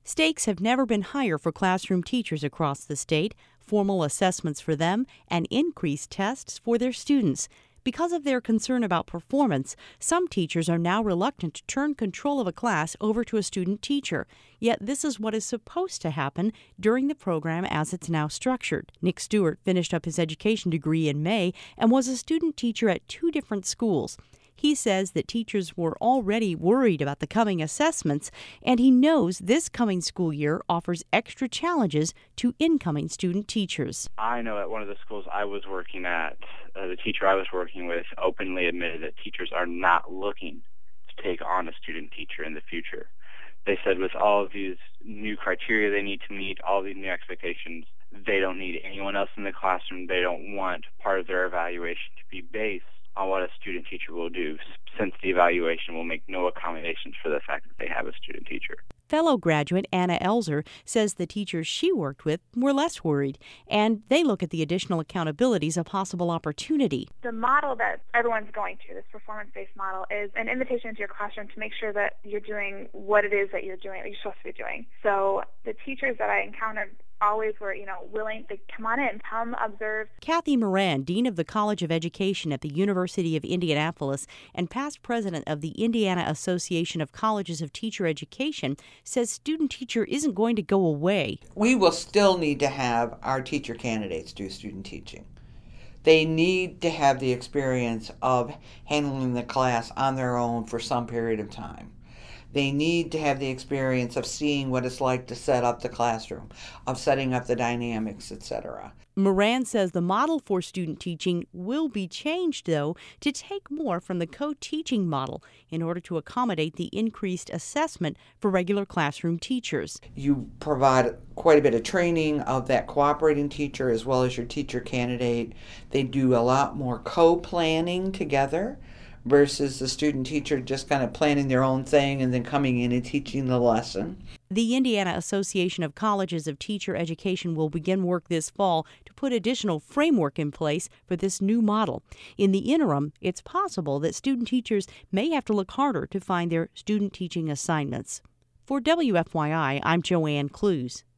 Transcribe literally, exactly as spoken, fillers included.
Stakes have never been higher for classroom teachers across the state, formal assessments for them, and increased tests for their students. Because of their concern about performance, some teachers are now reluctant to turn control of a class over to a student teacher. Yet this is what is supposed to happen during the program as it's now structured. Nick Stewart finished up his education degree in May and was a student teacher at two different schools. He says that teachers were already worried about the coming assessments, and he knows this coming school year offers extra challenges to incoming student teachers. I know at one of the schools I was working at, uh, the teacher I was working with openly admitted that teachers are not looking to take on a student teacher in the future. They said with all of these new criteria they need to meet, all these new expectations, they don't need anyone else in the classroom. They don't want part of their evaluation to be based on what a student teacher will do, since the evaluation will make no accommodations for the fact that they have a student teacher. Fellow graduate Anna Elzer says the teachers she worked with were less worried, and they look at the additional accountability as a possible opportunity. The model that everyone's going to, this performance-based model, is an invitation into your classroom to make sure that you're doing what it is that you're doing, that you're supposed to be doing. So the teachers that I encountered always were, you know, willing to come on in, come observe. Kathy Moran, Dean of the College of Education at the University of Indianapolis and past president of the Indiana Association of Colleges of Teacher Education, says student teacher isn't going to go away. We will still need to have our teacher candidates do student teaching. They need to have the experience of handling the class on their own for some period of time. They need to have the experience of seeing what it's like to set up the classroom, of setting up the dynamics, et cetera. Moran says the model for student teaching will be changed, though, to take more from the co-teaching model in order to accommodate the increased assessment for regular classroom teachers. You provide quite a bit of training of that cooperating teacher as well as your teacher candidate. They do a lot more co-planning together versus the student teacher just kind of planning their own thing and then coming in and teaching the lesson. The Indiana Association of Colleges of Teacher Education will begin work this fall to put additional framework in place for this new model. In the interim, it's possible that student teachers may have to look harder to find their student teaching assignments. For W F Y I, I'm Joanne Clues.